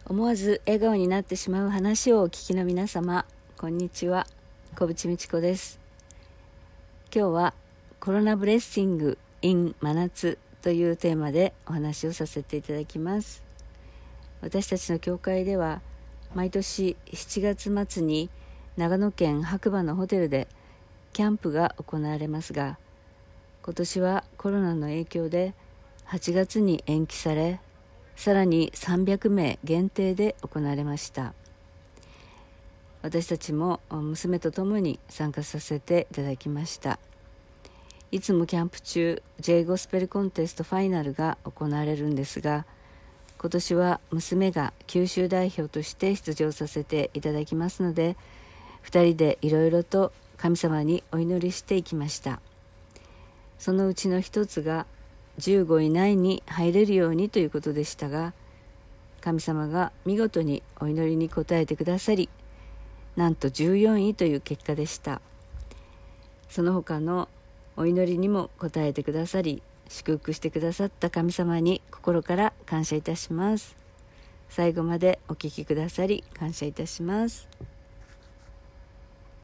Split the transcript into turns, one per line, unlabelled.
思わず笑顔になってしまう話をお聞きの皆様、こんにちは。小淵美智子です。今日はコロナブレッシング in 真夏というテーマでお話をさせていただきます。私たちの教会では毎年7月末に長野県白馬のホテルでキャンプが行われますが、今年はコロナの影響で8月に延期され、さらに300名限定で行われました。私たちも娘と共に参加させていただきました。いつもキャンプ中 J ゴスペルコンテストファイナルが行われるんですが、今年は娘が九州代表として出場させていただきますので、2人でいろいろと神様にお祈りしていきました。そのうちの一つが15位以内に入れるようにということでしたが、神様が見事にお祈りに応えてくださり、なんと14位という結果でした。その他のお祈りにも応えてくださり、祝福してくださった神様に心から感謝いたします。最後までお聞きくださり感謝いたします。